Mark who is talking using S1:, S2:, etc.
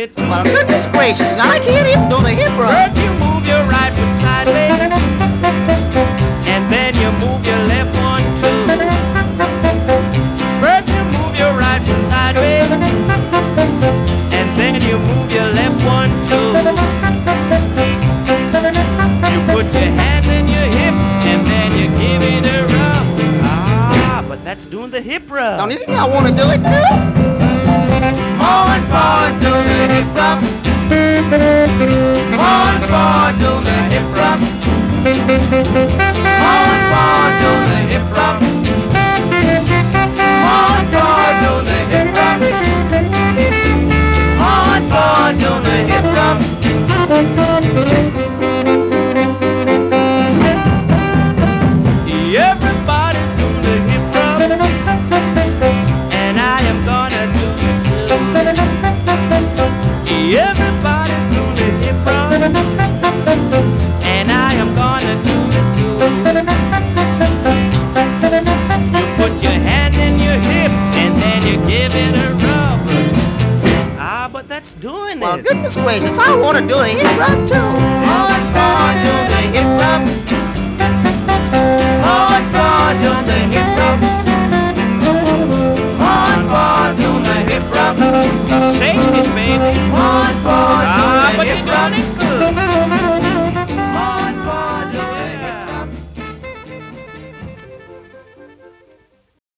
S1: me too.
S2: Well, goodness gracious, now I can't even do the hip rub.
S1: First you move your right foot sideways, and then you move your left one too. First you move your right foot sideways, and then you move your left one too. You put your hand in your hip, and then you give it a rub. Ah, but that's doing the hip rub.
S2: Don't you think I want to do it too?
S1: Forward, forward, do the hip rub. Forward, forward, do the hip rub. Forward, forward, do the hip rub. Forward, forward, do the hip rub. Forward, forward, do the hip rub. Everybody's doing the hip rub, and I am gonna do it too. Everybody's doing the hip rub, and I am gonna do it too. You put your hand in your hip, and then you give it a rub. Ah, but that's doing
S2: Well,
S1: it.
S2: goodness gracious, I want to do the hip rub too.
S1: Forward, forward, do the hip rub. Forward, forward, do the hip rub. Forward, forward, do the hip rub. Shake it, baby. Forward, forward, do the hip rub.